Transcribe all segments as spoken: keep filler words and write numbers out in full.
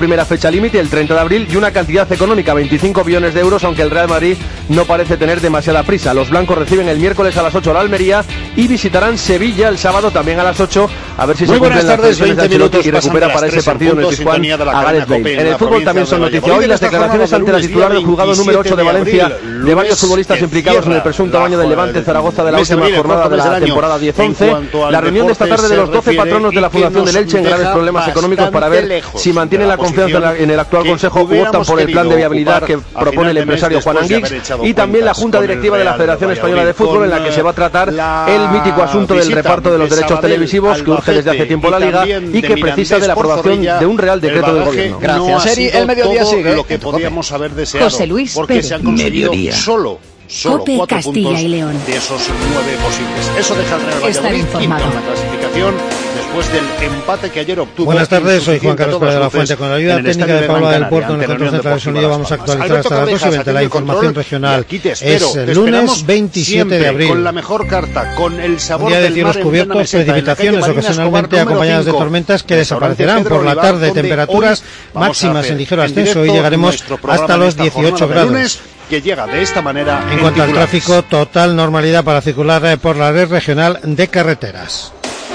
primera fecha límite, el treinta de abril, y una cantidad económica, veinticinco millones de euros, aunque el Real Madrid no parece tener demasiada prisa. Los blancos reciben el miércoles a las ocho la Almería y visitarán Sevilla el sábado también a las ocho, a ver si Muy se cumplen las tardes, previsiones de Ancelotti y recupera para ese partido en el Pizjuán a Gareth Bale. En el fútbol también son noticia hoy las declaraciones ante la titular del juzgado número ocho de Valencia de varios futbolistas implicados en el presunto baño del Levante Zaragoza de la última jornada de la temporada diez once. La reunión de esta tarde de los doce patronos de la Fundación del Elche en graves problemas económicos para ver si mantienen la confianza en el actual consejo o optan por el plan de viabilidad que propone el empresario Juan Anguix, y también la Junta Directiva de la Federación Española de Fútbol, en la que se va a tratar el mítico asunto del reparto de los derechos televisivos que urge desde hace tiempo la Liga y que precisa de la aprobación de un Real Decreto del Gobierno. Gracias, Eri. El mediodía sigue. Lo que podíamos haber deseado. José Luis porque Pérez. se han conseguido Mediodía. solo Solo Cope, cuatro Castilla puntos y León. de esos nueve posibles. Eso deja al Real Estar Valladolid quinto informado. en la clasificación después del empate que ayer obtuvo. Buenas tardes, soy Juan Carlos Pérez de la Fuente. Fuente. Con la ayuda técnica de Pablo del Puerto en el control central de sonido vamos a actualizar hasta las dos y veinte la información regional. Es el lunes veintisiete de abril. Con la mejor carta, con el sabor Un día de del cielos mar en cubiertos, plena meseta, precipitaciones en la calle Marina ocasionalmente Escobar, acompañadas de número tormentas que cinco. desaparecerán por la Pedro tarde. Olivar, Temperaturas donde hoy vamos a máximas hacer en ligero en ascenso y directo llegaremos nuestro programa hasta en los esta dieciocho jornada de grados. lunes, que llega de esta manera En cuanto al titulares. tráfico, total normalidad para circular eh, por la red regional de carreteras.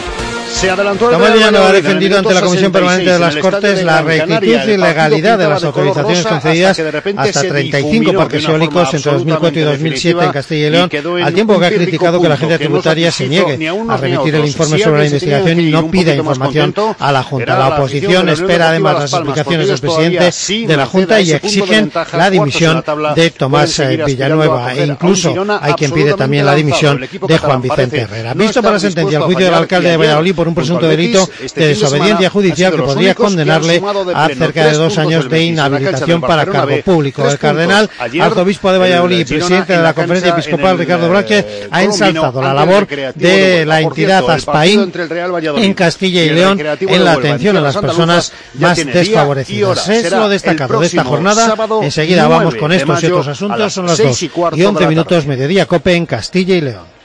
Se adelantó el Tomás Real Villanueva ha Valladolid en el defendido ante minuto la Comisión sesenta y Permanente seis de las en el estadio Cortes de la Gran Canaria. rectitud y El partido legalidad de pintaba las de color autorizaciones rosa concedidas hasta que de repente hasta se treinta y cinco difuminó parques de una eólicos forma entre dos mil cuatro y dos mil siete en Castilla y definitiva León, y quedó en al tiempo que ha un criticado que la crítico agencia punto, que no tributaria se satisfizo niegue ni a unos a ni a remitir el otros. informe Si sobre la alguien se tenía investigación que y ir no un pida poquito más información contento, a la Junta. era La la afición oposición de la Unión espera Deportiva además Las las Palmas, explicaciones porque del ellos todavía, presidente sin de la acceder Junta a y ese punto de exigen ventaja, la cuartos en dimisión la tabla, de Tomás pueden seguir aspirando Villanueva a e coger a un incluso Girona hay quien pide también la absolutamente dimisión lanzado. El equipo de Juan catalán Vicente parece Herrera. no Visto estar para sentencia dispuesto al a juicio del fallar, alcalde y de ayer, Valladolid por un junto presunto al Betis, delito este de fin de desobediencia semana judicial han que sido los podría únicos que han condenarle sumado de a pleno cerca de tres dos puntos años del de Betis en la cancha inhabilitación del para Barcelona cargo B, público. tres El cardenal puntos. Ayer, arzobispo de el Valladolid, Girona presidente en de la la Conferencia cancha, Episcopal, en el, Ricardo Braque, eh, ha ensalzado la labor de la entidad Aspaín en Castilla y León en la atención a las personas más desfavorecidas. Es lo destacado de esta jornada. Enseguida vamos con estos y otros asuntos. Son las dos y once minutos, mediodía Cope en Castilla y León.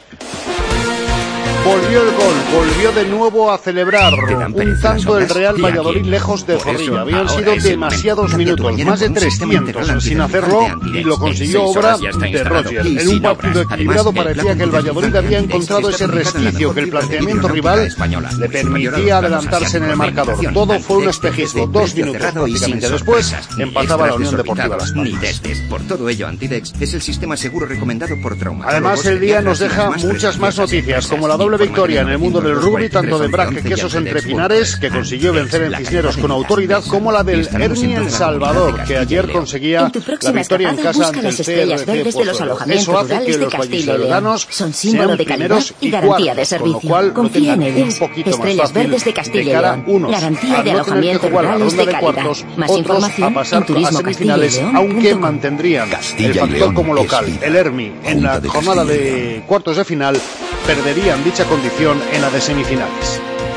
Volvió el gol, volvió de nuevo a celebrar un tanto el Real Valladolid lejos de Zorrilla. Habían sido demasiados minutos, más de trescientos sin hacerlo, y lo consiguió obra de Roger. En un partido equilibrado parecía que el Valladolid había encontrado ese resquicio que el planteamiento rival le permitía adelantarse en el marcador. Todo fue un espejismo. Dos minutos prácticamente después empataba la Unión Deportiva Las Palmas. Por todo ello, Antidex es el sistema seguro recomendado por traumatólogos. Además, el día nos deja muchas más noticias, como la doble victoria en el mundo del rugby, tanto de Braque Quesos entre Pinares, que consiguió vencer en Cisneros con autoridad, como la del Herni El Salvador, que ayer conseguía la victoria en casa ante el C R C Pozuelo. Eso hace que los vallisoletanos sean primeros y cuartos, con lo cual lo tengan un poquito más fácil de cara unos a no tener que jugar la ronda de cuartos, otros a pasar a semifinales, aunque mantendrían el factor como local. El Hermi en la jornada de cuartos de final perderían dicha condición en la de semifinales.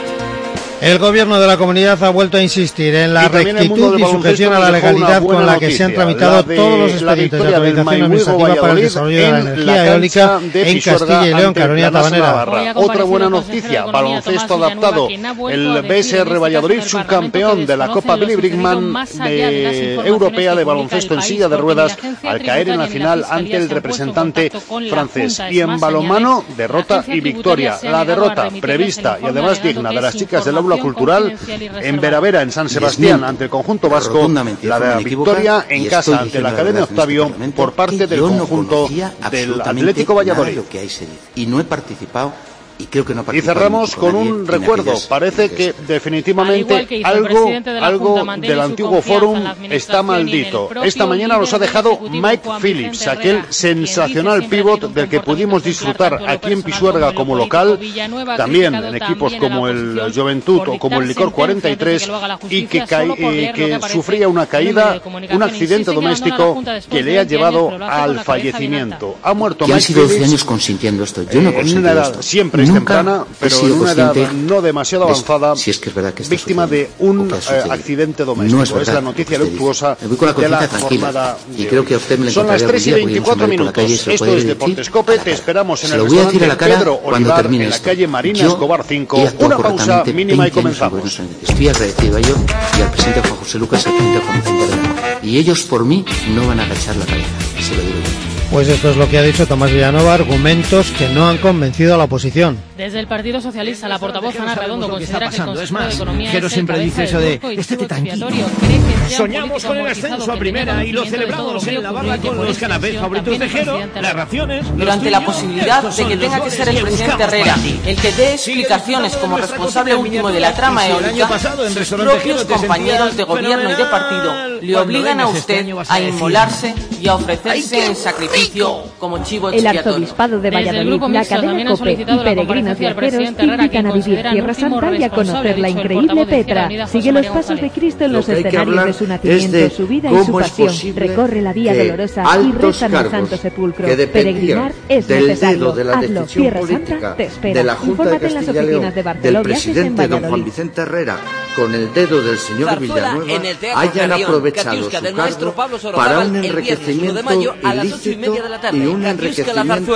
El gobierno de la comunidad ha vuelto a insistir en la rectitud y sujeción a la legalidad con la que se han tramitado todos los expedientes de autorización administrativa para el desarrollo de la energía eólica en Castilla y León. Carolina Tabanera. Otra buena noticia, baloncesto adaptado. El B S R Valladolid, subcampeón de la Copa Billy Brickman de Europea de baloncesto en silla de ruedas, al caer en la final ante el representante francés. Y en balonmano, derrota y victoria. La derrota prevista y además digna de las chicas del Aula Cultural en Veravera, en San Sebastián, ante el conjunto vasco, la de la victoria en casa ante la Academia Octavio por parte del conjunto del Atlético Valladolid. Y no he participado. Y, creo que no y cerramos con un recuerdo. Parece que definitivamente que algo, algo del antiguo Fórum está maldito. Esta mañana nos ha dejado Mike Phillips, aquel sensacional pívot del que pudimos disfrutar aquí en Pisuerga como local, también en equipos como el Juventud o como el Licor cuarenta y tres, y que, eh, que sufría una caída, un accidente doméstico que le ha llevado al fallecimiento. Ha muerto Mike Phillips años consintiendo esto. Yo no en una edad siempre edades temprana, pero en una edad no demasiado avanzada, si es que es verdad que víctima de un eh, accidente doméstico. No es, verdad, es la noticia luctuosa de la jornada de y creo que a usted me lo Son las tres y veinticuatro minutos. Esto es Deportescope. Te esperamos en el restaurante Pedro Olivar, en la calle Marina Escobar cinco. Una pausa mínima y comenzamos. Estoy agradecido a ello y al presidente Juan José Lucas, al presidente Juan Vicente Herrera. Y ellos por mí no van a agachar la cabeza, se lo digo yo. Pues esto es lo que ha dicho Tomás Vilanova, argumentos que no han convencido a la oposición. Desde el Partido Socialista, la portavoz Ana Redondo considera que el Consejo de Economía Pero siempre dice eso de, estate tranquilo. Soñamos con el ascenso a primera y lo celebramos en la barra con los canapés favoritos de Jero, las raciones... Durante la posibilidad de que tenga que ser el presidente Herrera el que dé explicaciones como responsable último de la trama eólica, sus propios compañeros de gobierno y de partido le obligan a usted a inmolarse y a ofrecerse en sacrificio como chivo expiatorio. El arzobispado de Valladolid, la cadena COPE y peregrinos viajeros te invitan a vivir Tierra Santa y a conocer la increíble Petra. Sigue los pasos de Cristo en los escenarios de su nacimiento, su vida y su pasión. Recorre la vía dolorosa y reza en el Santo Sepulcro. Peregrinar es necesario. Hazlo. Tierra Santa te espera. Infórmate en las oficinas de Barcelona. Del presidente don Juan Vicente Herrera, con el dedo del señor Villanueva, hayan aprovechado su cargo para un enriquecimiento ilícito y un enriquecimiento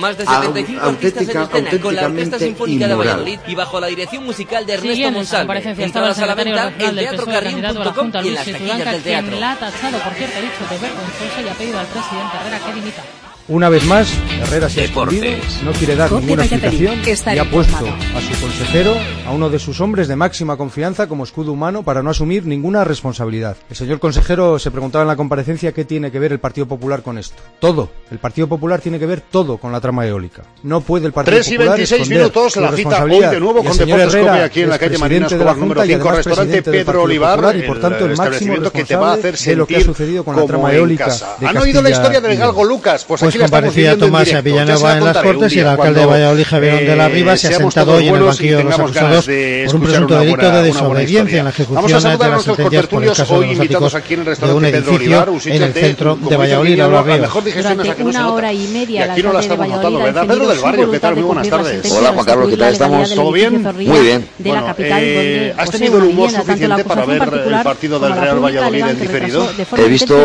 auténtica, auténticamente inmoral. Y bajo la dirección musical de Ernesto Monsalve. Entradas a la venta en teatro carrión punto com y en las taquillas del teatro. La ha tachado, por cierto, ha dicho de vergonzosa y ha pedido al presidente Herrera que dimita. Una vez más, Herrera se ha escondido, no quiere dar ninguna explicación y ha puesto a su consejero, a uno de sus hombres de máxima confianza como escudo humano para no asumir ninguna responsabilidad. El señor consejero se preguntaba en la comparecencia qué tiene que ver el Partido Popular con esto. Todo. El Partido Popular tiene que ver todo con la trama eólica. No puede el Partido tres y Popular veintiséis minutos, la cita hoy de nuevo con Deportescope aquí en la calle Marina Escobar número cinco, restaurante Pedro Olivar, y por tanto el máximo que te va a hacer de lo que ha sucedido con la trama eólica. ¿Han oído la historia del galgo Lucas? Pues aquí la estamos viendo. Tomás Villanueva en las Cortes y el alcalde de Valladolid, Javier eh, de la Riva, se ha sentado hoy en el banquillo de los acusados de por un presunto delito buena, de desobediencia en la ejecución de las sentencias por el caso de los áticos de un edificio en el centro de Valladolid, Laura Ríos. Durante una hora y media la alcalde de Valladolid ha defendido su voluntad de cumplir la sentencia. Hola Juan Carlos, ¿qué tal estamos? ¿Todo bien? Muy bien. De la capital, donde ¿has tenido el humor suficiente para ver el partido del Real Valladolid en diferido? He visto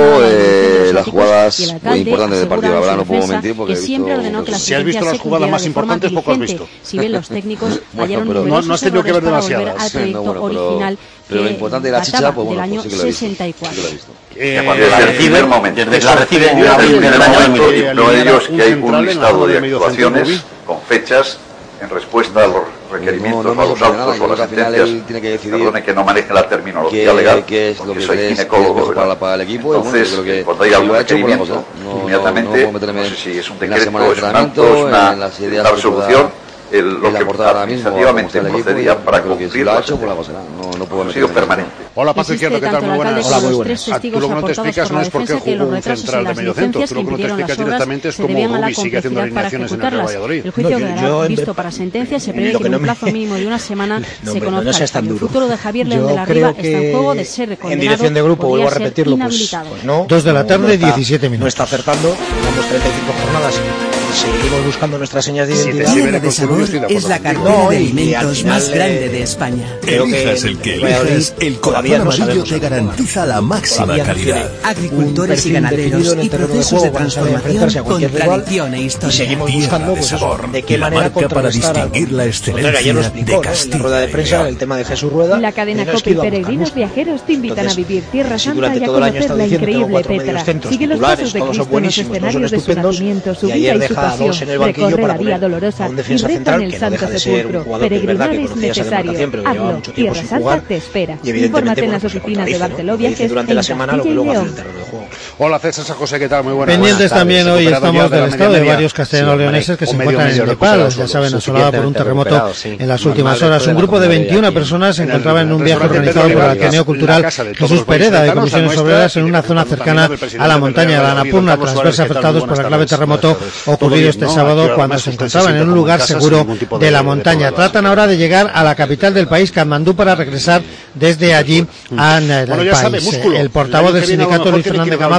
las jugadas muy importantes del partido, la verdad no puedo mentir porque he visto... Si has visto las jugadas más importantes, poco has visto. Si ven los técnicos, bueno, pero no, no has tenido que ver demasiadas. Al proyecto no, bueno, original pero lo importante de la chicha, pues bueno, año pues sí que lo he visto. sesenta y cuatro. Sí que lo he visto. Eh, cuando la reciben, momento, desde la reciben en el momento y prueba de ellos que hay un listado de actuaciones con fechas en respuesta a los requerimientos no, no, no, o a los autos o a las sentencias. Tiene que decidir, perdone que no maneje la terminología que, legal, que es lo que soy es, ginecólogo. Para, para el equipo, entonces, bueno, que cuando hay algún requerimiento, no, inmediatamente, no, no, no, no sé si es un decreto, es un acto, es una, una resolución, el, lo que administrativamente procedía para cumplir la sentencia. Ha sido permanente. Hola, Paco Izquierdo, ¿qué tal? Muy buenas. Hola, muy buenas. Tú lo que no te explicas no es porque jugó un central de medio centro, tú lo que no te explicas directamente es cómo Rubi sigue haciendo alineaciones en el Real Valladolid. El juicio quedará visto para sentencia, se prevé que en un plazo mínimo de una semana se conozca. El futuro de Javier León de la Riva está en juego de ser recondenado. En dirección de grupo, vuelvo a repetirlo, pues no. Dos de la tarde, diecisiete minutos. No está acertando, llevamos treinta y cinco jornadas. Seguimos buscando nuestras señas de identidad. La cadena de sabor es la cartera de alimentos más grande de España. Elijas el que elijas, el corazón amarillo te garantiza la máxima calidad. Agricultores y ganaderos y procesos de transformación con tradición e historia. Y seguimos buscando de sabor, de qué la manera marca para distinguir la excelencia de Castilla. En rueda de prensa el tema de Jesús Rueda. La cadena COPE y peregrinos viajeros te invitan a vivir Tierra Santa y a conocer la increíble Petra. Sigue los pasos de Cristo en los escenarios de su nacimiento, su vida y su pasión. Recorre la vía dolorosa y reza en el Santo Sepulcro. Peregrinar es necesario. Hazlo. Tierra Santa te espera. Infórmate en las oficinas de Barceló Viajes en Castilla y León. Hola César San José, ¿qué tal? Muy buenas. Pendientes también hoy estamos del estado de varios castellano-leoneses que se encuentran en Nepal, ya saben, asolada por un terremoto en las últimas horas. Un grupo de veintiuna personas se encontraba en un viaje organizado por el Ateneo Cultural Jesús Pereda de Comisiones Obreras en una zona cercana a la montaña de la Annapurna, tras verse afectados por el grave terremoto ocurrido este sábado cuando se encontraban en un lugar seguro de la montaña. Tratan ahora de llegar a la capital del país, Katmandú, para regresar desde allí al país. El portavoz del sindicato, Luis Fernández Camazo,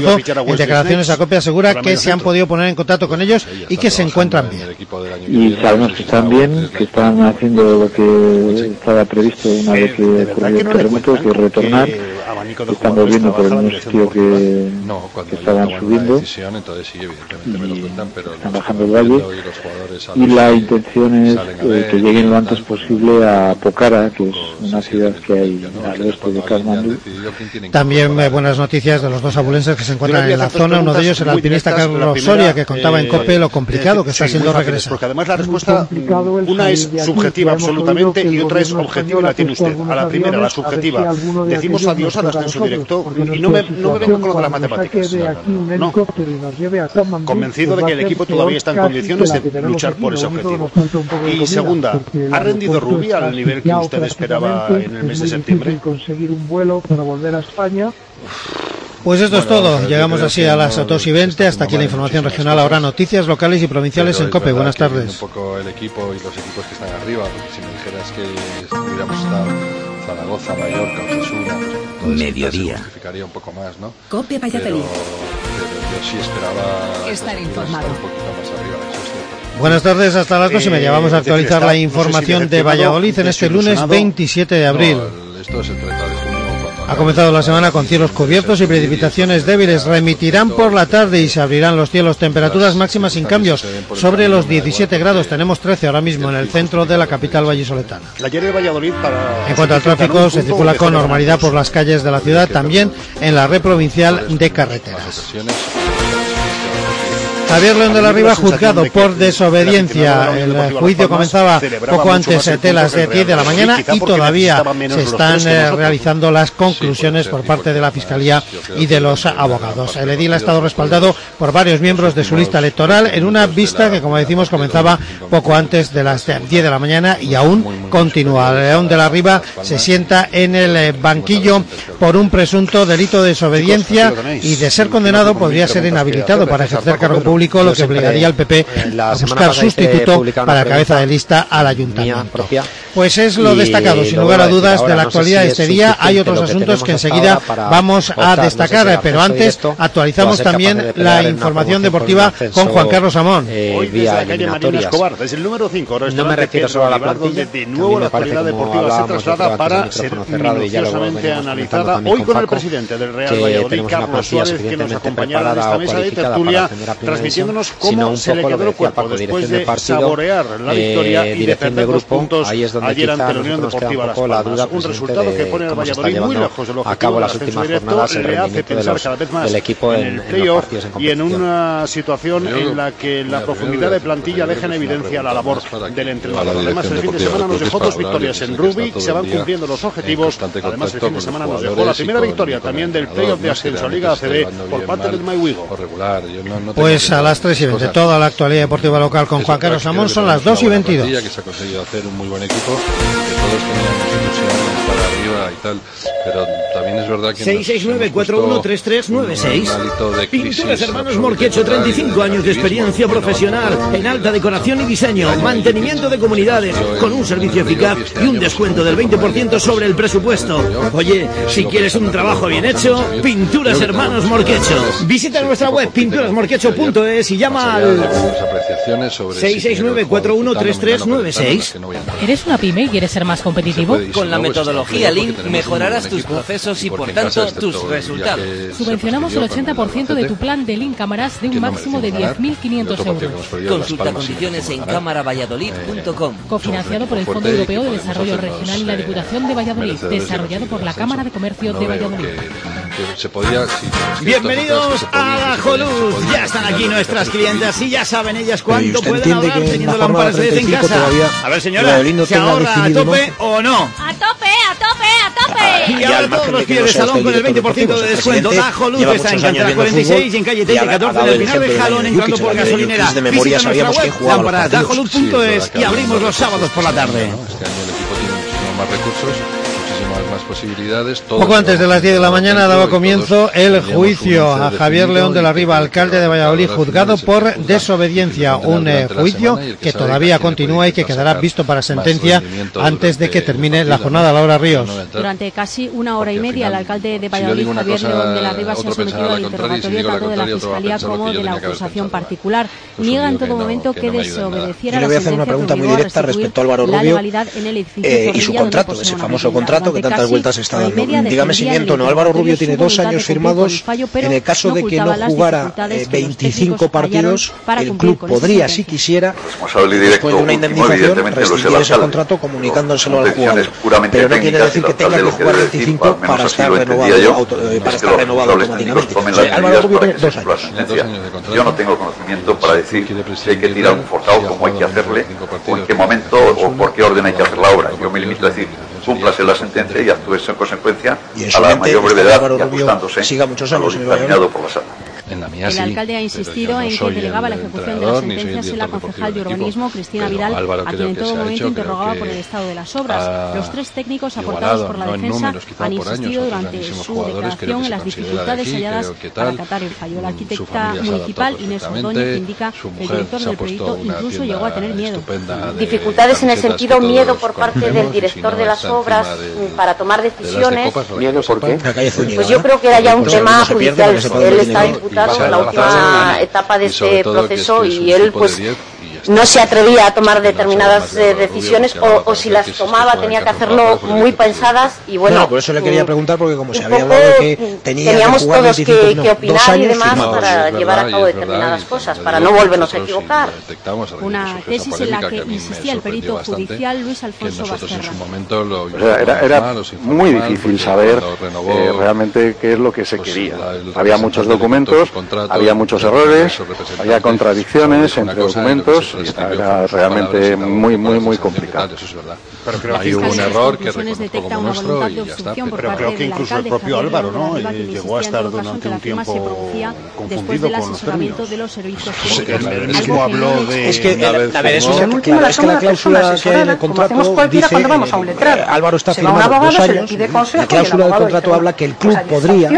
tanto, en declaraciones a COPE asegura que se han podido poner en contacto con ellos y que se encuentran bien. Y sabemos que están bien, que están haciendo lo que estaba previsto una vez que ocurrió el terremoto, que es retornar, que están volviendo por el mismo sitio que, que estaban subiendo, están bajando el valle, y la intención es eh, que lleguen lo antes posible a Pokhara, que es una ciudad que hay al oeste de Katmandú. También eh, buenas noticias de los dos abulenses que se encuentran en la zona, uno de ellos el alpinista Carlos Soria, que contaba en COPE lo complicado que está siendo regresar. Porque además la respuesta, una es subjetiva absolutamente y otra es objetiva y la tiene usted. A la primera, la subjetiva, decimos adiós al ascenso directo y no me, no me vengo con lo de las matemáticas. No. Convencido de que el equipo todavía está en condiciones de luchar por ese objetivo. Y segunda, ¿ha rendido Rubi al nivel que usted esperaba en el mes de septiembre? Conseguir un vuelo para volver a España. Pues esto bueno, es todo. Llegamos así a las dos y veinte. Hasta aquí la información regional. Ahora noticias locales y provinciales en COPE. Buenas tardes. Un poco el equipo y los equipos que están arriba, porque si me dijeras que hubiéramos estado Zaragoza, Mallorca, Osasuna, mediodía. Se justificaría un poco más, ¿no? COPE Valladolid. Pero, pero yo sí esperaba estar informado. Un poquito más arriba, eso es cierto. Buenas tardes, hasta las dos y media. Vamos a actualizar la información de Valladolid en este lunes veintisiete de abril. No, esto es el treinta de junio. Ha comenzado la semana con cielos cubiertos y precipitaciones débiles. Remitirán por la tarde y se abrirán los cielos. Temperaturas máximas sin cambios, sobre los diecisiete grados. Tenemos trece ahora mismo en el centro de la capital vallisoletana. En cuanto al tráfico, se circula con normalidad por las calles de la ciudad, también en la red provincial de carreteras. Javier León de la Riva, juzgado por desobediencia. El juicio comenzaba poco antes de las diez de la mañana y todavía se están realizando las conclusiones por parte de la Fiscalía y de los abogados. El edil ha estado respaldado por varios miembros de su lista electoral en una vista que, como decimos, comenzaba poco antes de las diez de la mañana y aún continúa. León de la Riva se sienta en el banquillo por un presunto delito de desobediencia y, de ser condenado, podría ser inhabilitado para ejercer cargo público, lo que obligaría al P P a buscar sustituto para cabeza de lista al ayuntamiento. Pues es lo destacado, sin lugar a dudas, de la actualidad de este día. Hay otros asuntos que enseguida vamos a destacar, pero antes actualizamos también la información deportiva con Juan Carlos Amón. Hoy desde la calle Marina Escobar, desde el número cinco, no me refiero solo a la plantilla, donde de nuevo la actualidad deportiva se traslada para ser minuciosamente analizada. Hoy con el presidente del Real Valladolid, Carlos Suárez, que nos acompañará en esta mesa de tertulia, transmitiéndonos cómo se le quedó el cuerpo después de saborear la victoria y de perder dos puntos ayer ante la Unión Deportiva Las Palmas. Un resultado que pone al Valladolid muy lejos del objetivo del ascenso directo, le hace pensar cada vez más en el playoff y en una situación en la que la profundidad de plantilla deja en evidencia la labor del entrenador. Además, el fin de semana nos dejó dos victorias en Rugby, se van cumpliendo los objetivos. Además, el fin de semana nos dejó la primera victoria también del playoff de ascenso a Liga A C B por parte del Maiwigo. Pues a las tres y veinte, toda la actualidad deportiva local con Juan Carlos Amón. Son las dos y veintidós. Que se ha conseguido hacer un muy buen equipo, que todos teníamos ilusión para arriba y tal, pero también es verdad que seis seis nueve cuatro uno tres tres nueve seis. Pinturas Hermanos Morquecho, treinta y cinco años de experiencia profesional en alta decoración y diseño, mantenimiento de comunidades, con un servicio eficaz y un descuento del veinte por ciento sobre el presupuesto. Oye, si quieres un trabajo bien hecho, Pinturas Hermanos Morquecho. Visita nuestra web pinturas morquecho punto es y llama al seis seis nueve cuatro uno tres tres nueve seis. ¿Eres una pyme y quieres ser más competitivo? Con la metodología Lean mejorarás tus procesos y, por tanto, tus resultados. Subvencionamos el ochenta por ciento de tu plan de Lean Cámaras de un máximo de diez mil quinientos euros. Consulta condiciones en cámara valladolid punto com. Cofinanciado por el Fondo Europeo de Desarrollo Regional y la Diputación de Valladolid. Desarrollado por la Cámara de Comercio de Valladolid. Bienvenidos a Ajoluz. Ya están aquí nuestras clientas y ya saben ellas cuánto pueden ahorrar teniendo lámparas L E D en casa. A ver, señora, ¿se ahorra a tope o no? A tope, a tope, a tope. Y ahora todos los pies de salón con el veinte por ciento de descuento. Ajoluz está en Cantera cuarenta y seis y en calle Telle catorce del Pinar de Jalón, entrando por gasolinera. Visita nuestra web, lámparas ajoluz punto es, y abrimos los sábados por la tarde. Este año el equipo tiene muchísimos más recursos, muchísimas más posibilidades. Poco antes de las diez de la mañana daba comienzo el juicio a Javier León de la Riva, alcalde de Valladolid, juzgado por desobediencia. Un eh, juicio que todavía continúa y que quedará visto para sentencia antes de que termine la jornada. Laura Ríos. Durante casi una hora y media, el alcalde de Valladolid, Javier León de la Riva, se ha sometido al interrogatorio tanto de la Fiscalía como de la acusación particular. Niega en todo momento que desobedeciera la sentencia. Yo le voy a hacer una pregunta muy directa respecto a Álvaro Rubio eh, y su contrato, ese famoso contrato que tantas vueltas está dando. Dígame si miento o no. Álvaro Rubio tiene dos años firmados. En el caso de que no jugara eh, veinticinco partidos, el club podría, si quisiera, después de una indemnización, rescindir ese contrato comunicándoselo al jugador. Pero no quiere decir que tenga que jugar veinticinco para estar renovado, auto, eh, para estar renovado automáticamente. O sea, Álvaro Rubio tiene dos años. Yo no tengo conocimiento para decir si hay que tirar un forzado, como hay que hacerle, o en qué momento o por qué orden hay que hacer la obra. Yo me limito a decir, cúmplase la sentencia y actúe en consecuencia a la mayor brevedad y ajustándose siga muchos años a lo dictaminado por la sala. En la mía, el sí, alcalde ha insistido no en que delegaba la ejecución de las sentencias en la concejal de urbanismo, Cristina Vidal, a quien en todo momento interrogaba por el estado de las obras. Los tres técnicos aportados por la no defensa han insistido durante su declaración en las dificultades halladas para acatar el fallo. La arquitecta municipal Inés Ordóñez indica que el director del proyecto incluso llegó a tener miedo. Dificultades en el sentido miedo por parte del director de las obras para tomar decisiones. ¿Miedo por qué? Pues yo creo que era ya un tema judicial. Él está imputado en la última etapa de este proceso y él pues no se atrevía a tomar determinadas eh, decisiones o, o si las tomaba tenía que hacerlo muy pensadas y bueno. No, por eso le quería preguntar porque como se había hablado de que tenía teníamos que jugar todos veinticinco, que, no, que opinar y demás no, para llevar a cabo determinadas cosas, para no volvernos a equivocar. Una tesis en la que insistía el perito judicial Luis Alfonso Basterra. O sea, era, era muy difícil saber eh, realmente qué es lo que se quería. Había muchos documentos, había muchos errores, había contradicciones entre documentos. Era realmente muy, muy, muy complicado. Pero creo que hubo un error que reconozco como nuestro y ya está. Pero creo que incluso el propio Álvaro, ¿no? Llegó a estar durante un tiempo confundido con los términos. Él mismo habló de... Es que, a ver, eso es que la cláusula que hay en el contrato dice... Álvaro está firmado dos años. La cláusula del contrato habla que el club podría,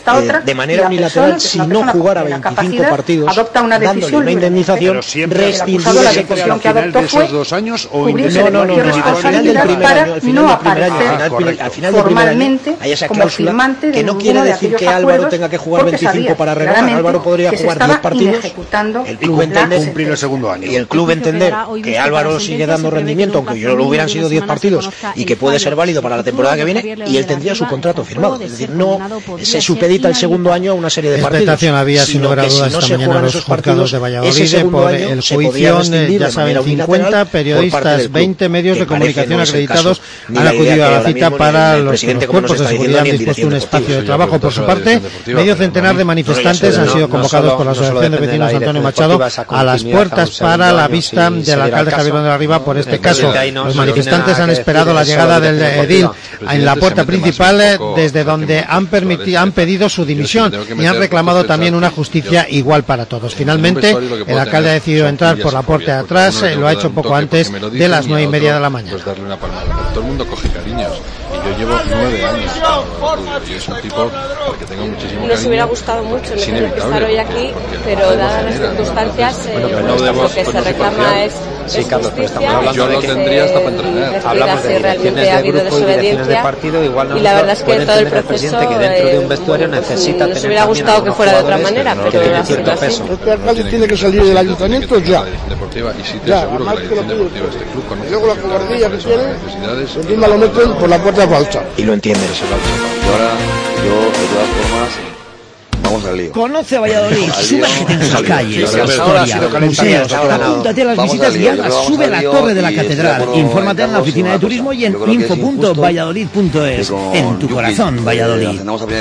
de manera unilateral, si no jugara veinticinco partidos, dándole una indemnización, rescindir la decisión que adoptó fue dos años o no, no, no, no, al final del primer año, al final del primer año, al final del primer año hay esa cláusula que no quiere decir que Álvaro tenga que jugar veinticinco para renovar. Álvaro podría jugar diez partidos, el club entender cumplir el segundo año y el club entender que Álvaro sigue dando rendimiento, aunque yo lo hubieran sido diez partidos y que puede ser válido para la temporada que viene, y él tendría su contrato firmado. Es decir, no se supedita el segundo año a una serie de partidos. Expectación había sin lugar a dudas esta mañana los juzgados de Valladolid por el juicio. Ya saben, cincuenta periodistas, veinte medios de comunicación acreditados han acudido a la cita para los, los cuerpos de seguridad han dispuesto un espacio de trabajo. Por su parte, medio centenar de manifestantes han sido convocados por la Asociación de Vecinos Antonio Machado a las puertas para la vista del alcalde Javier de la Riva por este caso. Los manifestantes han esperado la llegada del edil en la puerta principal, desde donde han, permitido, han pedido su dimisión y han reclamado también una justicia igual para todos. Finalmente, el alcalde ha decidido entrar por la puerta de atrás, lo ha hecho poco antes de las nueve y media de la mañana. Pues darle una palmada. Todo el mundo coge cariños y yo llevo nueve años y es un tipo al que tengo muchísimo cariño. Nos hubiera gustado mucho no tener que estar hoy aquí, pero dadas las circunstancias bueno, eh, no debemos, lo que se reclama es, sí, es Carlos, justicia. Yo lo tendría hasta para entrenar. Hablamos de direcciones de grupo y direcciones de partido, igual y la verdad es que todo el proceso que dentro de un vestuario necesita nos hubiera gustado que fuera de otra manera, pero ha sido así. Este alcalde tiene que salir del ayuntamiento ya. Y sí te aseguro que la dirección deportiva de este club conoce luego la cobardía que tiene, encima lo meten por la puerta falsa. Y lo entiendes. Y ahora, yo, de todas formas, vamos al lío. Conoce Valladolid, sumérgete en sus calles, historia, museos, apúntate a las visitas guiadas, sube a la torre de la catedral, infórmate en la oficina de turismo y en info punto valladolid punto es, en tu corazón, Valladolid.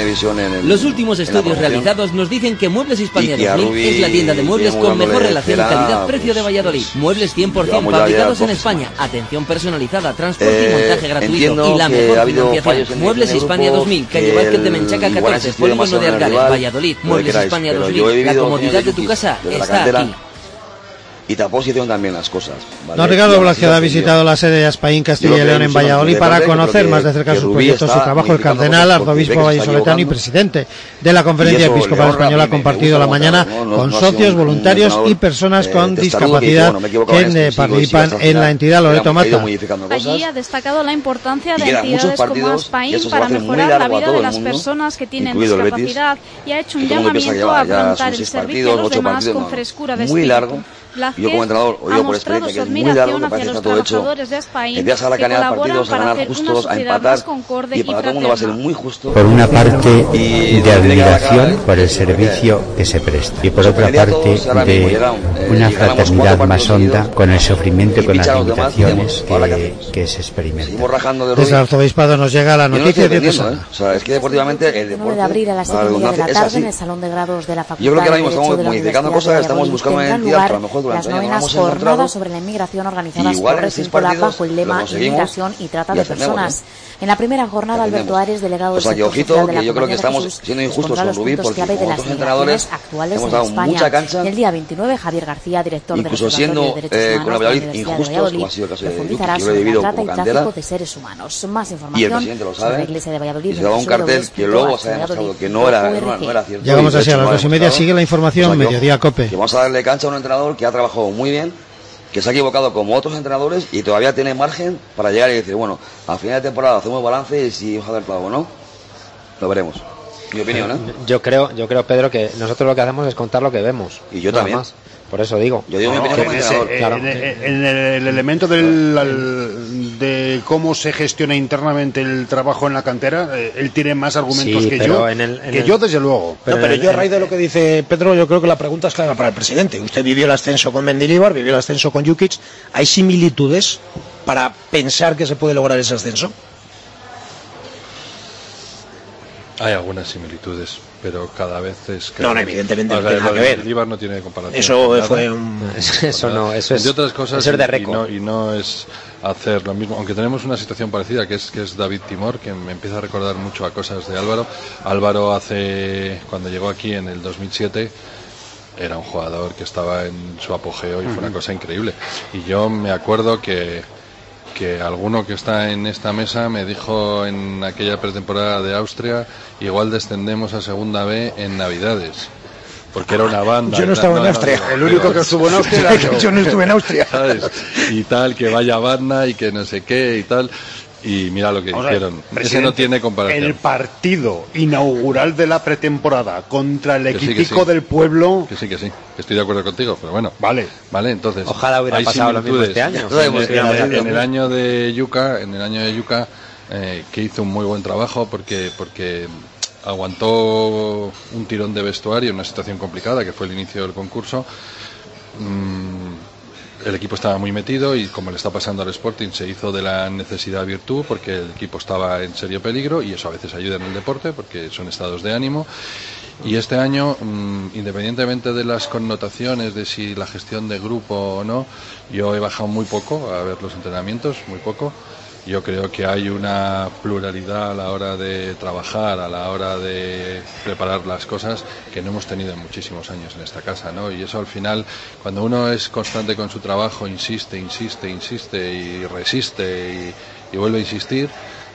Los últimos estudios realizados nos dicen que Muebles Hispania dos mil es la tienda de muebles con mejor relación calidad-precio de Valladolid. Muebles cien por ciento fabricados en España, atención personalizada, transporte y montaje gratuito y la mejor financiación. Muebles Hispania dos mil, calle Vázquez de Menchaca catorce, Polígono de Argales, Valladolid. Muebles Hispania dos mil, la comodidad de tu casa está aquí. y tampoco se hicieron también las cosas, ¿vale? Don Ricardo Blasquez ha visitado la sede de Aspaín, Castilla y León en Valladolid para conocer más de cerca sus proyectos y trabajo. El cardenal, arzobispo vallisoletano y presidente de la Conferencia Episcopal Española, ha compartido la mañana con socios, voluntarios y personas con discapacidad que participan en la entidad. Loreto Mata. Allí ha destacado la importancia de entidades como Aspaín para mejorar la vida de las personas que tienen discapacidad y ha hecho un llamamiento a afrontar el servicio a los demás con frescura de espíritu. Yo como entrenador, o yo por experiencia, que es muy largo, me parece que está todo hecho, que te vas a la canela de partidos a ganar justos, a empatar, y para todo el mundo va a ser muy justo. Por una parte, de admiración por el servicio que se presta, y por otra parte, de una fraternidad más honda con el sufrimiento y con las limitaciones que, que se experimentan. Desde el arzobispado nos llega la noticia de eso. O sea, es que deportivamente el deporte, nueve de abril a las siete y media de la tarde en el Salón de Grados de la Facultad. Yo creo que ahora mismo estamos modificando cosas, estamos buscando una entidad que a lo mejor las novenas jornadas sobre la inmigración organizadas por Resíncola bajo el lema Inmigración y Trata de Personas. En la primera jornada, Alberto Ares, delegado del sector social de la yo creo que estamos siendo injustos con Rubí, porque con otros entrenadores hemos dado mucha cancha. Y el día veintinueve, Javier García, director del Observatorio de Derechos Humanos de la Universidad de Valladolid, profundizará sobre la trata y tráfico de seres humanos. Más información sobre la Iglesia de Valladolid. Y se daba un cartel que luego se ha demostrado que no era cierto. Llegamos así a las dos y media, sigue la información, Mediodía Cope. Que vamos a darle cancha a un entrenador que ha trabajado muy bien, que se ha equivocado como otros entrenadores y todavía tiene margen para llegar y decir, bueno, al final de temporada hacemos balance y si vamos a hacer o no, lo veremos. Mi opinión, ¿eh? Yo creo, yo creo, Pedro, que nosotros lo que hacemos es contar lo que vemos. Y yo también. Más. Por eso digo. Yo digo no, mi opinión como ese, entrenador. Claro. En, en, en el elemento del, al, de cómo se gestiona internamente el trabajo en la cantera, eh, él tiene más argumentos sí, que yo. En el, en que el... yo, desde luego. Pero, no, pero yo, a raíz de lo que dice Pedro, yo creo que la pregunta es clara para el presidente. Usted vivió el ascenso con Mendilibar, vivió el ascenso con Jukic. ¿Hay similitudes para pensar que se puede lograr ese ascenso? Hay algunas similitudes, pero cada vez es que no, no evidentemente no tiene nada que ver. Mendilibar no tiene comparación. Eso fue un eso no, eso es de otras cosas eso es de y, no, y no es hacer lo mismo, aunque tenemos una situación parecida que es que es David Timor, que me empieza a recordar mucho a cosas de Álvaro. Álvaro hace cuando llegó aquí en el dos mil siete era un jugador que estaba en su apogeo y uh-huh. fue una cosa increíble. Y yo me acuerdo que que alguno que está en esta mesa me dijo en aquella pretemporada de Austria, igual descendemos a segunda B en Navidades, porque era una banda. Yo no estaba no, en Austria, no, no, el único que estuvo en Austria era yo. Yo no estuve en Austria, ¿sabes? Y tal, que vaya banda y que no sé qué y tal. Y mira lo que o hicieron. Sea, ese no tiene comparación. El partido inaugural de la pretemporada contra el equipico sí, sí. del pueblo. Que sí, que sí. Estoy de acuerdo contigo, pero bueno. Vale. Vale, entonces. Ojalá hubiera pasado lo mismo este año. En, en, en el año de Yuca, en el año de Yuca, eh, que hizo un muy buen trabajo porque porque aguantó un tirón de vestuario en una situación complicada que fue el inicio del concurso. Mmm, el equipo estaba muy metido y como le está pasando al Sporting se hizo de la necesidad virtud porque el equipo estaba en serio peligro y eso a veces ayuda en el deporte porque son estados de ánimo. Y este año, mmm, independientemente de las connotaciones de si la gestión de grupo o no, yo he bajado muy poco a ver los entrenamientos, muy poco. Yo creo que hay una pluralidad a la hora de trabajar, a la hora de preparar las cosas que no hemos tenido en muchísimos años en esta casa, ¿no? Y eso al final, cuando uno es constante con su trabajo, insiste, insiste, insiste y resiste y, y vuelve a insistir,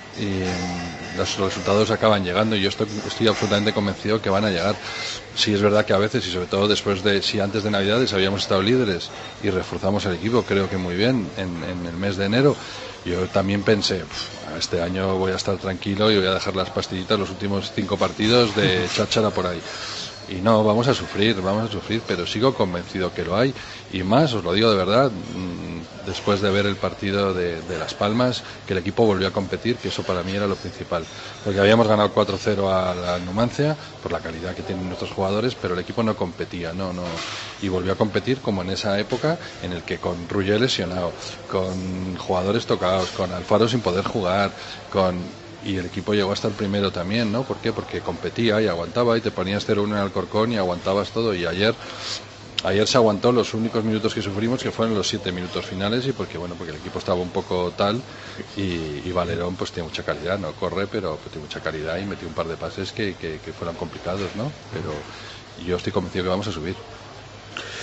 y los resultados acaban llegando y yo estoy, estoy absolutamente convencido que van a llegar. Sí es verdad que a veces y sobre todo después de, si antes de Navidades habíamos estado líderes y reforzamos el equipo, creo que muy bien en, en el mes de enero, yo también pensé, este año voy a estar tranquilo y voy a dejar las pastillitas los últimos cinco partidos de cháchara por ahí. Y no, vamos a sufrir, vamos a sufrir, pero sigo convencido que lo hay. Y más, os lo digo de verdad, después de ver el partido de, de Las Palmas, que el equipo volvió a competir, que eso para mí era lo principal. Porque habíamos ganado cuatro cero a la Numancia, por la calidad que tienen nuestros jugadores, pero el equipo no competía, no, no. Y volvió a competir como en esa época, en el que con Ruller lesionado, con jugadores tocados, con Alfaro sin poder jugar, con... Y el equipo llegó a estar primero también, ¿no? ¿Por qué? Porque competía y aguantaba y te ponías cero uno en Alcorcón y aguantabas todo. Y ayer ayer se aguantó los únicos minutos que sufrimos, que fueron los siete minutos finales, y porque bueno porque el equipo estaba un poco tal y, y Valerón pues tiene mucha calidad, no corre, pero pues, tiene mucha calidad y metió un par de pases que, que, que fueron complicados, ¿no? Pero yo estoy convencido que vamos a subir.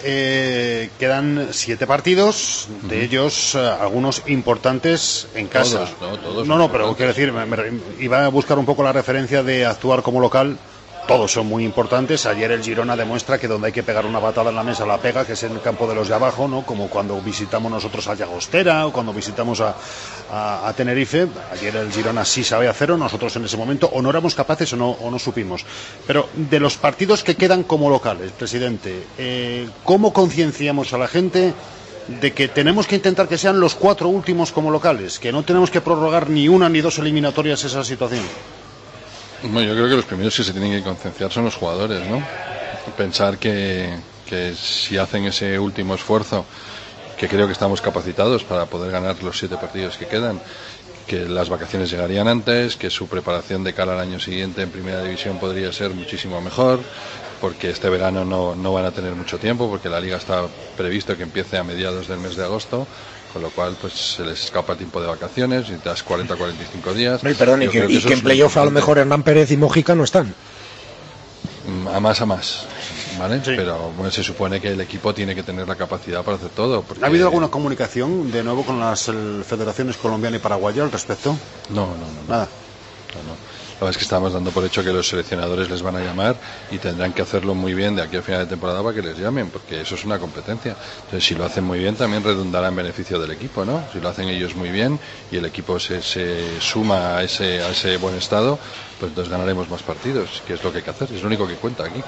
Eh, quedan siete partidos, de uh-huh. ellos uh, algunos importantes en casa. Todos, no, todos no, no, pero quiero decir, me, me, iba a buscar un poco la referencia de actuar como local. Todos son muy importantes. Ayer el Girona demuestra que donde hay que pegar una patada en la mesa la pega, que es en el campo de los de abajo, ¿no? Como cuando visitamos nosotros a Llagostera o cuando visitamos a, a, a Tenerife. Ayer el Girona sí sabe hacerlo, nosotros en ese momento o no éramos capaces o no, o no supimos. Pero de los partidos que quedan como locales, presidente, eh, ¿cómo concienciamos a la gente de que tenemos que intentar que sean los cuatro últimos como locales? Que no tenemos que prorrogar ni una ni dos eliminatorias esa situación. Bueno, yo creo que los primeros que se tienen que concienciar son los jugadores, ¿no? Pensar que, que si hacen ese último esfuerzo, que creo que estamos capacitados para poder ganar los siete partidos que quedan, que las vacaciones llegarían antes, que su preparación de cara al año siguiente en Primera División podría ser muchísimo mejor, porque este verano no, no van a tener mucho tiempo, porque la Liga está previsto que empiece a mediados del mes de agosto. Con lo cual, pues se les escapa el tiempo de vacaciones y te das cuarenta a cuarenta y cinco días. No, y perdón, y que, que, y que en playoff a lo mejor Hernán Pérez y Mojica no están. A más a más, ¿vale? Sí. Pero bueno, se supone que el equipo tiene que tener la capacidad para hacer todo. Porque... ¿Ha habido alguna comunicación de nuevo con las el, federaciones colombiana y paraguaya al respecto? No, no, no. Nada. No, no. La verdad es que estamos dando por hecho que los seleccionadores les van a llamar y tendrán que hacerlo muy bien de aquí a final de temporada para que les llamen, porque eso es una competencia. Entonces, si lo hacen muy bien, también redundará en beneficio del equipo, ¿no? Si lo hacen ellos muy bien y el equipo se, se suma a ese, a ese buen estado, pues entonces ganaremos más partidos, que es lo que hay que hacer, es lo único que cuenta aquí.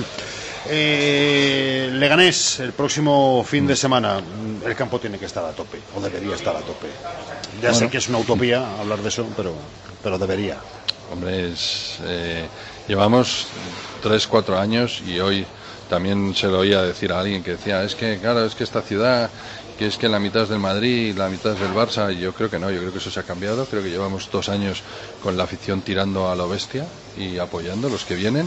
Eh, Leganés, el próximo fin de semana, el campo tiene que estar a tope, o debería estar a tope. Ya bueno. sé que es una utopía hablar de eso, pero, pero debería. Hombre, es, eh, llevamos tres, cuatro años y hoy también se lo oía decir a alguien que decía, es que claro, es que esta ciudad, que es que la mitad es del Madrid y la mitad es del Barça, y yo creo que no, yo creo que eso se ha cambiado, creo que llevamos dos años con la afición tirando a lo bestia y apoyando los que vienen.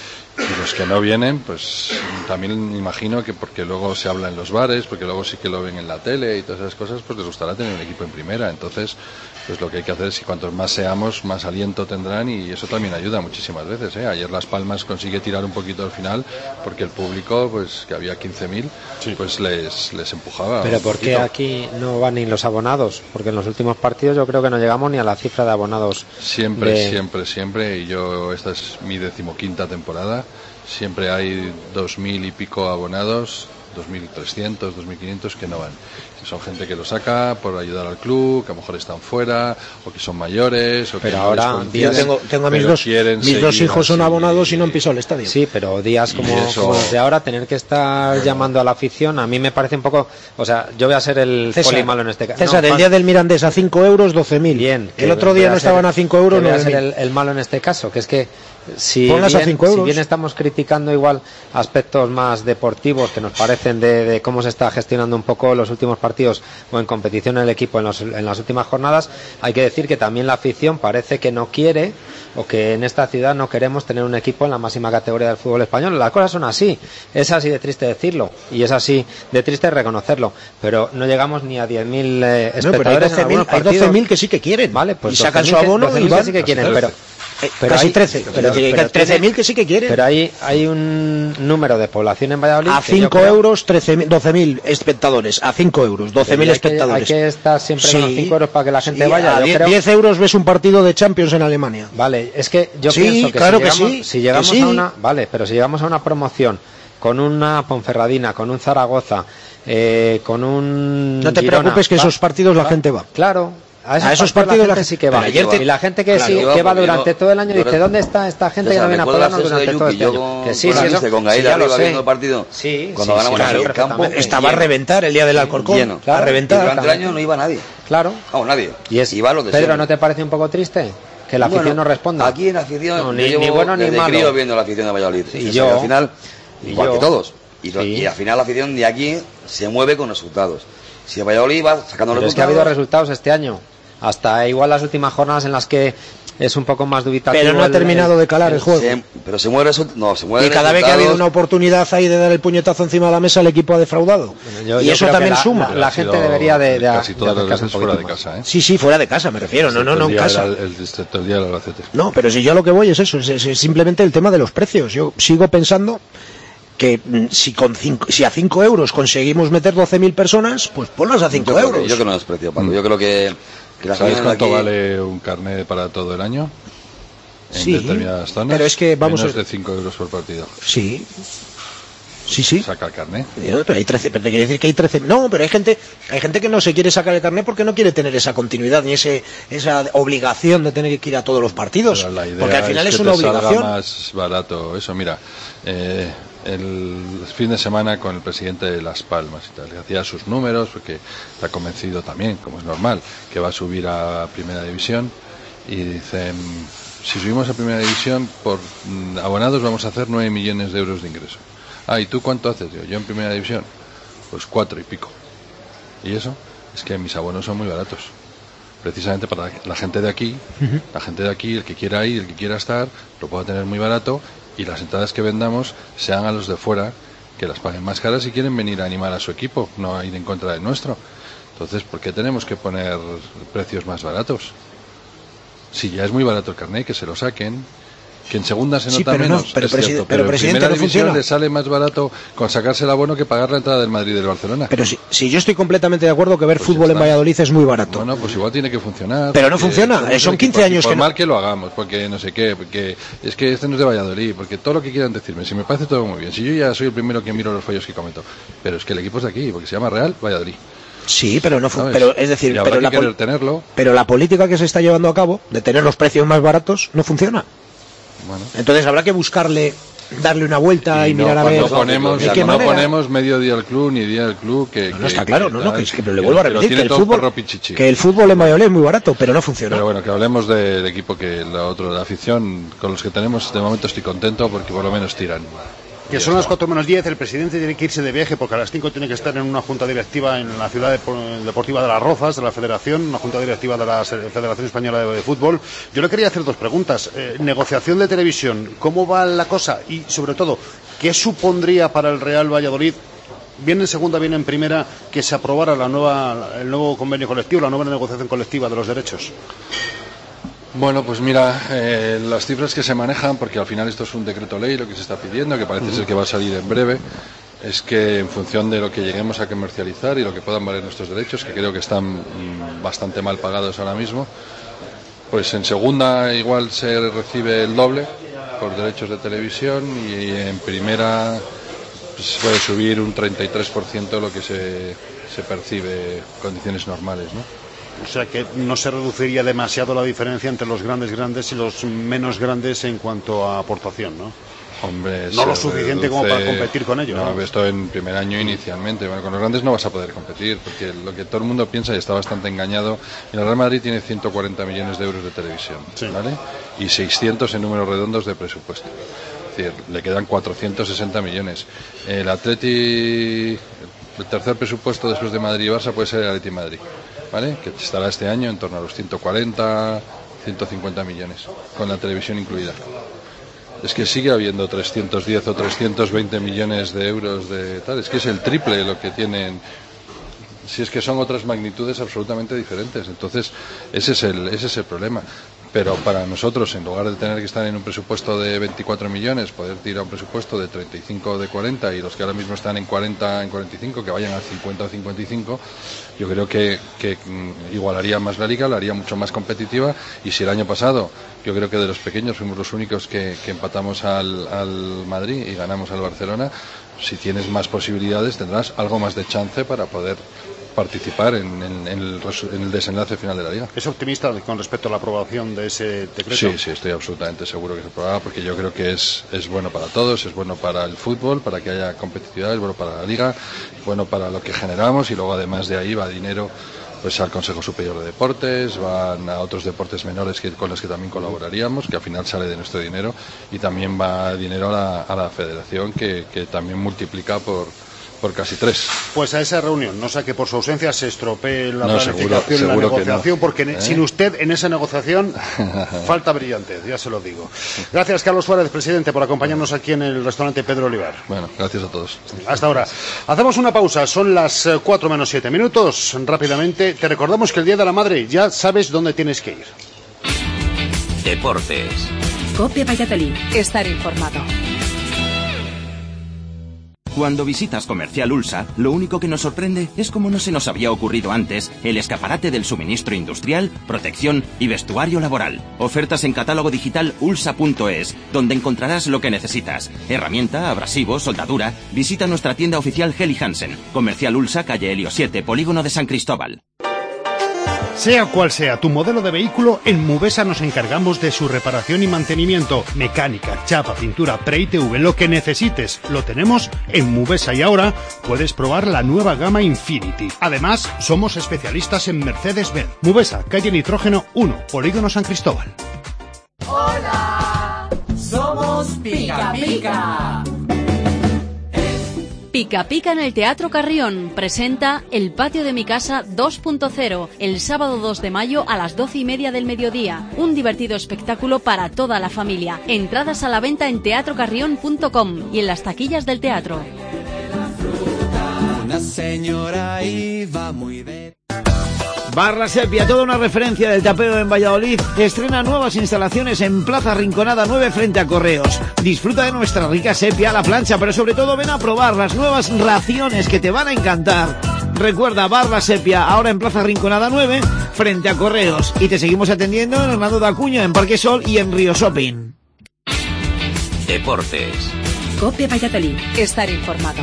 Y los que no vienen, pues también me imagino que porque luego se habla en los bares, porque luego sí que lo ven en la tele y todas esas cosas, pues les gustará tener un equipo en primera. Entonces, pues lo que hay que hacer es que cuantos más seamos, más aliento tendrán, y eso también ayuda muchísimas veces, ¿eh? Ayer Las Palmas consigue tirar un poquito al final porque el público, pues que había quince mil, sí. pues les, les empujaba. Pero ¿por qué aquí no van ni los abonados? Porque en los últimos partidos yo creo que no llegamos ni a la cifra de abonados. Siempre, de... siempre, siempre, y yo esta es mi decimoquinta temporada. Siempre hay dos mil y pico abonados, dos mil trescientos, dos mil quinientos que no van. Son gente que lo saca por ayudar al club, que a lo mejor están fuera, o que son mayores, o pero que ahora no yo tengo, tengo a mis dos, mis dos hijos son abonados y no han pisado el estadio. Sí, pero días como, eso... como los de ahora, tener que estar bueno. llamando a la afición, a mí me parece un poco, o sea, yo voy a ser el César, poli malo en este caso. César, no, el más... día del Mirandés a cinco euros, doce mil. Bien. El otro día no estaban a cinco euros, no voy a ser el, el malo en este caso, que es que si bien, a cinco euros. si bien estamos criticando igual aspectos más deportivos que nos parecen de, de cómo se está gestionando un poco los últimos partidos o en competición en el equipo en, los, en las últimas jornadas, hay que decir que también la afición parece que no quiere, o que en esta ciudad no queremos tener un equipo en la máxima categoría del fútbol español. Las cosas son así, es así de triste decirlo y es así de triste reconocerlo, pero no llegamos ni a diez mil eh, espectadores. No, pero hay doce mil que sí que quieren, vale, pues y sacan su abono y van, que sí que quieren, pero Eh, pero casi hay, trece, pero, pero trece mil que sí que quieren. Pero hay, hay un número de población en Valladolid a cinco euros, doce mil espectadores, a cinco euros, doce mil espectadores. Que, hay que estar siempre sí, con los cinco euros para que la gente sí, vaya. A yo diez, diez euros ves un partido de Champions en Alemania. Vale, es que yo sí, pienso que, claro si, que llegamos, sí, si llegamos que sí. a una, vale, pero si llegamos a una promoción con una Ponferradina, con un Zaragoza, eh, con un no te Girona, preocupes que va, esos partidos va, la gente va. Claro. A esos, a esos partidos, partidos la gente sí que va. Te... Y la gente que claro, sí va, que va durante yo, todo el año yo, dice, ¿dónde está esta gente que no viene a apoyarnos durante todo este año? Que sí, sí, eso, con Gael arriba viendo el partido. Sí, cuando sí, ganamos claro, el campo, estaba a reventar el día del Alcorcón. Lleno. Claro, a reventar. Durante el año no iba nadie. Claro. Vamos, nadie. Y es, iba lo de Pedro, siempre. ¿no te parece un poco triste? Que la afición bueno, no responda. Aquí en la afición, no, ni, yo llevo ni bueno ni desde malo. crío viendo la afición de Valladolid. Sí, y yo, al final, y igual yo, que todos. Y, sí. y al final la afición de aquí se mueve con resultados. Si Valladolid va sacando Pero resultados... es que ha habido resultados este año. Hasta igual las últimas jornadas en las que es un poco más dubitativo. Pero no ha terminado el, de calar el, el juego. Se, pero se mueve, no, se mueve y cada vez que ha habido una oportunidad ahí de dar el puñetazo encima de la mesa, el equipo ha defraudado. Bueno, yo, y yo eso también la, suma. La, la gente debería de, de, casi de, todas de las veces fuera de casa, ¿eh? Sí, sí, fuera de casa me refiero. No, no, no, en casa. El, el, el, el día del Albacete. No, pero si yo a lo que voy es eso, es, es, es simplemente el tema de los precios. Yo sigo pensando que si con cinco, si a cinco euros conseguimos meter doce mil personas, pues ponlas a cinco yo euros. Creo que, yo creo que no es precio, Paco. Mm. Yo creo que, que la ¿Sabes cuánto aquí... vale un carnet para todo el año? En sí, determinadas zonas. Pero es que vamos menos a... de cinco euros por partido. Sí. Sí, sí. Saca el carnet. Pero hay trece, pero te quiere decir que hay trece. No, pero hay gente, hay gente que no se quiere sacar el carnet porque no quiere tener esa continuidad ni ese, esa obligación de tener que ir a todos los partidos. Pero la idea porque al final es, es que una te obligación. Salga más barato. Eso, mira, eh, el fin de semana con el presidente de Las Palmas y tal, que hacía sus números porque está convencido también, como es normal, que va a subir a Primera División y dicen, si subimos a Primera División por mm, abonados vamos a hacer nueve millones de euros de ingreso. Ah, ¿y tú cuánto haces? Yo, yo en Primera División, pues cuatro y pico. ¿Y eso? Es que mis abonos son muy baratos. Precisamente para la gente de aquí, uh-huh. la gente de aquí, el que quiera ir, el que quiera estar, lo pueda tener muy barato y las entradas que vendamos sean a los de fuera, que las paguen más caras si quieren venir a animar a su equipo, no a ir en contra del nuestro. Entonces, ¿por qué tenemos que poner precios más baratos? Si ya es muy barato el carnet, que se lo saquen. Que en segunda se nota sí, pero menos, no, pero, es cierto, pero, pero presidente, en primera no división funciona. le sale más barato con sacarse el abono que pagar la entrada del Madrid y del Barcelona. Pero si, si yo estoy completamente de acuerdo que ver pues fútbol en Valladolid es muy barato. Bueno, pues igual tiene que funcionar. Pero no funciona, son quince años por que mal no... que lo hagamos, porque no sé qué, porque es que este no es de Valladolid, porque todo lo que quieran decirme, si me parece todo muy bien, si yo ya soy el primero que miro los fallos que cometo, pero es que el equipo es de aquí, porque se llama Real Valladolid. Sí, pero no fue, pero es decir, pero la, pol- tenerlo. pero la política que se está llevando a cabo de tener los precios más baratos no funciona. Bueno. Entonces habrá que buscarle, darle una vuelta y, y no, mirar a ver. No ponemos, ¿de qué no manera? ponemos medio día al club ni día al club que. No, no que, está claro, que, no, no, que, que, pero le vuelvo a repetir que el fútbol, pichichi. que el fútbol en Valladolid es muy barato, pero no funciona. Pero bueno, que hablemos del equipo que la otro, la afición con los que tenemos de momento estoy contento porque por lo menos tiran. Que son las cuatro menos diez, el presidente tiene que irse de viaje porque a las cinco tiene que estar en una junta directiva en la ciudad deportiva de Las Rozas, de la Federación, una junta directiva de la Federación Española de Fútbol. Yo le quería hacer dos preguntas. Eh, negociación de televisión, ¿cómo va la cosa? Y sobre todo, ¿qué supondría para el Real Valladolid, bien en segunda, bien en primera, que se aprobara la nueva, el nuevo convenio colectivo, la nueva negociación colectiva de los derechos? Bueno, pues mira, eh, las cifras que se manejan, porque al final esto es un decreto ley, lo que se está pidiendo, que parece uh-huh. ser que va a salir en breve, es que en función de lo que lleguemos a comercializar y lo que puedan valer nuestros derechos, que creo que están mm, bastante mal pagados ahora mismo, pues en segunda igual se recibe el doble por derechos de televisión y en primera pues, puede subir un treinta y tres por ciento lo que se, se percibe en condiciones normales, ¿no? O sea que no se reduciría demasiado la diferencia entre los grandes grandes y los menos grandes en cuanto a aportación, ¿no? Hombre, no lo suficiente reduce... como para competir con ellos. No, ¿no? Esto en primer año inicialmente. Bueno, con los grandes no vas a poder competir, porque lo que todo el mundo piensa y está bastante engañado, el Real Madrid tiene ciento cuarenta millones de euros de televisión, sí. ¿vale? Y seiscientos en números redondos de presupuesto. Es decir, le quedan cuatrocientos sesenta millones. El Atleti, el tercer presupuesto después de Madrid y Barça puede ser el Atleti Madrid, ¿vale? Que estará este año en torno a los ciento cuarenta, ciento cincuenta millones, con la televisión incluida. Es que sigue habiendo trescientos diez o trescientos veinte millones de euros de tal, es que es el triple lo que tienen, si es que son otras magnitudes absolutamente diferentes. Entonces, ese es el, ese es el problema. Pero para nosotros, en lugar de tener que estar en un presupuesto de veinticuatro millones, poder tirar un presupuesto de treinta y cinco o de cuarenta, y los que ahora mismo están en cuarenta, en cuarenta y cinco, que vayan a cincuenta o cincuenta y cinco, yo creo que, que igualaría más la liga, la haría mucho más competitiva. Y si el año pasado, yo creo que de los pequeños fuimos los únicos que, que empatamos al, al Madrid y ganamos al Barcelona, si tienes más posibilidades tendrás algo más de chance para poder participar en, en, en, el, en el desenlace final de la liga. ¿Es optimista con respecto a la aprobación de ese decreto? Sí, sí, estoy absolutamente seguro que se aprobará, porque yo creo que es, es bueno para todos, es bueno para el fútbol, para que haya competitividad, es bueno para la liga, es bueno para lo que generamos, y luego además de ahí va dinero pues al Consejo Superior de Deportes, van a otros deportes menores que, con los que también colaboraríamos, que al final sale de nuestro dinero, y también va dinero a la, a la federación, que, que también multiplica por por casi tres. Pues a esa reunión, no sea que por su ausencia se estropee la no, planificación y la negociación, no. porque ¿Eh? sin usted en esa negociación falta brillantez, ya se lo digo. Gracias, Carlos Suárez, presidente, por acompañarnos aquí en el restaurante Pedro Olivar. Bueno, gracias a todos. Hasta ahora. Hacemos una pausa, son las cuatro menos siete minutos. Rápidamente, te recordamos que el Día de la Madre ya sabes dónde tienes que ir. Deportes. COPE Valladolid. Estar informado. Cuando visitas Comercial Ulsa, lo único que nos sorprende es cómo no se nos había ocurrido antes el escaparate del suministro industrial, protección y vestuario laboral. Ofertas en catálogo digital ulsa punto es, donde encontrarás lo que necesitas. Herramienta, abrasivo, soldadura. Visita nuestra tienda oficial Helly Hansen. Comercial Ulsa, calle Helio siete, Polígono de San Cristóbal. Sea cual sea tu modelo de vehículo, en Mubesa nos encargamos de su reparación y mantenimiento. Mecánica, chapa, pintura, pre-I T V, lo que necesites, lo tenemos en Mubesa y ahora puedes probar la nueva gama Infinity. Además, somos especialistas en Mercedes-Benz. Mubesa, calle Nitrógeno uno, Polígono San Cristóbal. Hola, somos Pica Pica. Pica Pica en el Teatro Carrión presenta El Patio de mi Casa dos punto cero el sábado dos de mayo a las doce y media del mediodía. Un divertido espectáculo para toda la familia. Entradas a la venta en teatro carrión punto com y en las taquillas del teatro. Una señora iba muy bien. Bar La Sepia, toda una referencia del tapeo en Valladolid, estrena nuevas instalaciones en Plaza Rinconada nueve frente a Correos. Disfruta de nuestra rica sepia a la plancha, pero sobre todo ven a probar las nuevas raciones que te van a encantar. Recuerda, Bar La Sepia, ahora en Plaza Rinconada nueve frente a Correos. Y te seguimos atendiendo en Hernando de Acuña, en Parque Sol y en Río Shopping. Deportes. COPE Valladolid. Estar informado.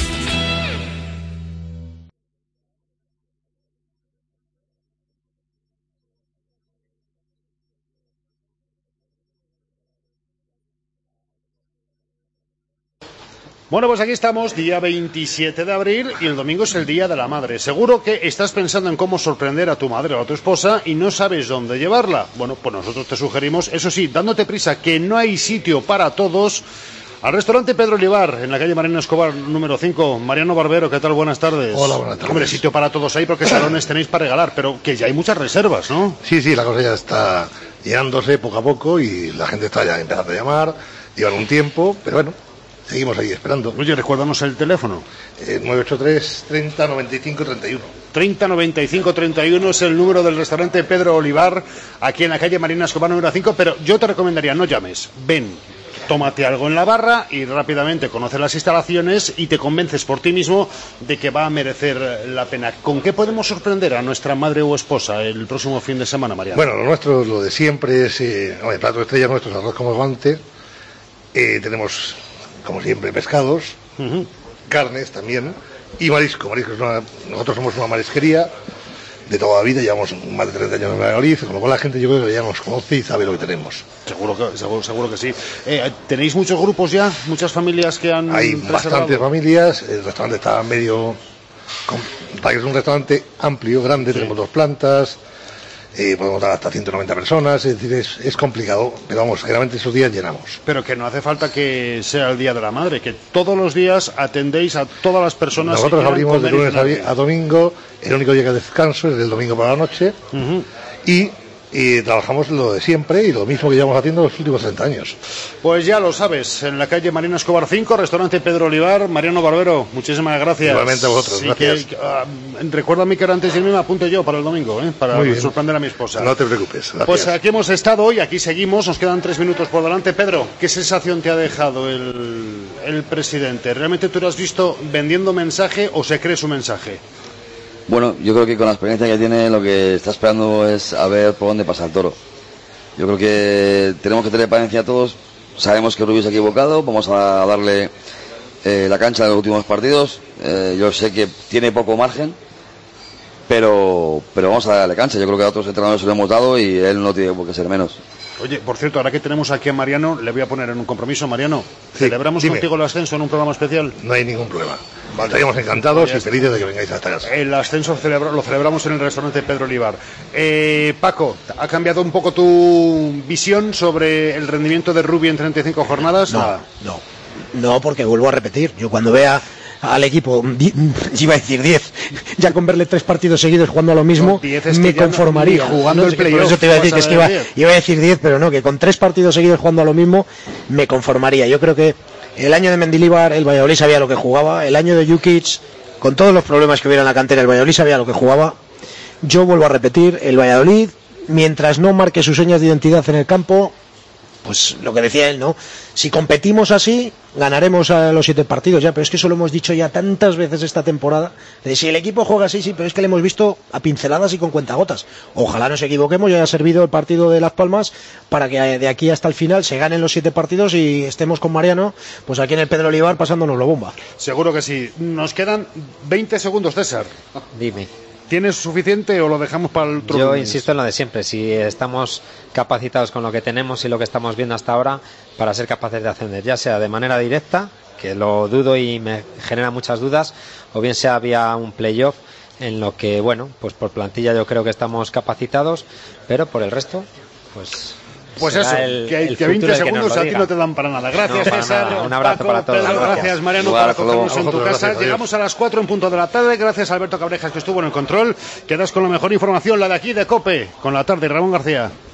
Bueno, pues aquí estamos, día veintisiete de abril, y el domingo es el Día de la Madre. Seguro que estás pensando en cómo sorprender a tu madre o a tu esposa y no sabes dónde llevarla. Bueno, pues nosotros te sugerimos, eso sí, dándote prisa, que no hay sitio para todos, al restaurante Pedro Olivar, en la calle Mariano Escobar, número cinco. Mariano Barbero, ¿qué tal? Buenas tardes. Hola, buenas tardes. Hombre, sitio para todos ahí, porque salones tenéis para regalar, pero que ya hay muchas reservas, ¿no? Sí, sí, la cosa ya está llenándose poco a poco y la gente está ya empezando a llamar, llevan un tiempo, pero bueno, seguimos ahí esperando. Oye, recuérdanos el teléfono. Eh, nueve ocho tres, treinta, noventa y cinco, treinta y uno. treinta, noventa y cinco, treinta y uno es el número del restaurante Pedro Olivar, aquí en la calle Mariano Escobar número cinco, pero yo te recomendaría, no llames, ven, tómate algo en la barra y rápidamente conoces las instalaciones y te convences por ti mismo de que va a merecer la pena. ¿Con qué podemos sorprender a nuestra madre o esposa el próximo fin de semana, Mariano? Bueno, lo nuestro, lo de siempre es, eh, el plato estrella nuestro es arroz como guante, eh, tenemos, como siempre, pescados, uh-huh. carnes también, y marisco. Marisco es una, nosotros somos una marisquería de toda la vida, llevamos más de treinta años en Valladolid, con lo cual la gente yo creo que ya nos conoce y sabe lo que tenemos. Seguro que, seguro, seguro que sí. Eh, ¿Tenéis muchos grupos ya? ¿Muchas familias que han Hay reservado? Bastantes familias, el restaurante está medio... Es un restaurante amplio, grande, sí. Tenemos dos plantas, eh, podemos dar hasta ciento noventa personas, es decir, es, es complicado, pero vamos, generalmente esos días llenamos. Pero que no hace falta que sea el Día de la Madre, que todos los días atendéis a todas las personas. Nosotros que abrimos de lunes a, a domingo, el único día que descanso es el domingo por la noche, uh-huh. y... y trabajamos lo de siempre y lo mismo que llevamos haciendo los últimos treinta años. Pues ya lo sabes, en la calle Mariano Escobar cinco, restaurante Pedro Olivar. Mariano Barbero, muchísimas gracias. Igualmente a vosotros, sí, gracias. Que, uh, recuérdame que ahora antes de irme me apunto yo para el domingo, ¿eh? Para sorprender a mi esposa. No te preocupes, gracias. Pues aquí hemos estado hoy, aquí seguimos, nos quedan tres minutos por delante. Pedro, ¿qué sensación te ha dejado el, el presidente? ¿Realmente tú lo has visto vendiendo mensaje o se cree su mensaje? Bueno, yo creo que con la experiencia que tiene lo que está esperando es a ver por dónde pasa el toro. Yo creo que tenemos que tener paciencia todos. Sabemos que Rubio se ha equivocado, vamos a darle eh, la cancha de los últimos partidos. Eh, yo sé que tiene poco margen, pero pero vamos a darle cancha. Yo creo que a otros entrenadores se lo hemos dado y él no tiene por qué ser menos. Oye, por cierto, ahora que tenemos aquí a Mariano, le voy a poner en un compromiso. Mariano, sí, ¿celebramos dime. contigo el ascenso en un programa especial? No hay ningún problema. Vale. Estaríamos encantados y felices de que vengáis a esta casa. El ascenso celebra, lo celebramos en el restaurante Pedro Olivar. Eh, Paco, ¿ha cambiado un poco tu visión sobre el rendimiento de Rubio en treinta y cinco jornadas? No, ah. no, no, porque vuelvo a repetir. Yo cuando vea al equipo, iba a decir diez, ya con verle tres partidos seguidos jugando a lo mismo, no, es me conformaría. No, jugando no, el playoff. Por eso te iba a decir que, es que iba, iba a decir diez, pero no, que con tres partidos seguidos jugando a lo mismo, me conformaría. Yo creo que el año de Mendilibar, el Valladolid sabía lo que jugaba. El año de Jukic, con todos los problemas que hubiera en la cantera, el Valladolid sabía lo que jugaba. Yo vuelvo a repetir, el Valladolid, mientras no marque sus señas de identidad en el campo, pues lo que decía él, ¿no? Si competimos así, ganaremos a los siete partidos ya, pero es que eso lo hemos dicho ya tantas veces esta temporada. De si el equipo juega así, sí, pero es que le hemos visto a pinceladas y con cuentagotas. Ojalá nos equivoquemos y haya servido el partido de Las Palmas para que de aquí hasta el final se ganen los siete partidos y estemos con Mariano, pues aquí en el Pedro Olivar pasándonos la bomba. Seguro que sí. Nos quedan veinte segundos, César. Dime. ¿Tienes suficiente o lo dejamos para el otro? Yo insisto en lo de siempre, si estamos capacitados con lo que tenemos y lo que estamos viendo hasta ahora para ser capaces de ascender, ya sea de manera directa, que lo dudo y me genera muchas dudas, o bien sea vía un playoff, en lo que, bueno, pues por plantilla yo creo que estamos capacitados, pero por el resto, pues... Pues eso, el, que, el que veinte segundos a ti no te dan para nada. Gracias, no, para César. Nada. Un abrazo Paco, para todos. Pedro, gracias. gracias, Mariano, por acogernos en tu casa. Gracias, llegamos a las cuatro en punto de la tarde. Gracias a Alberto Cabrejas, que estuvo en el control. Quedas con la mejor información, la de aquí de COPE, con la tarde. Ramón García.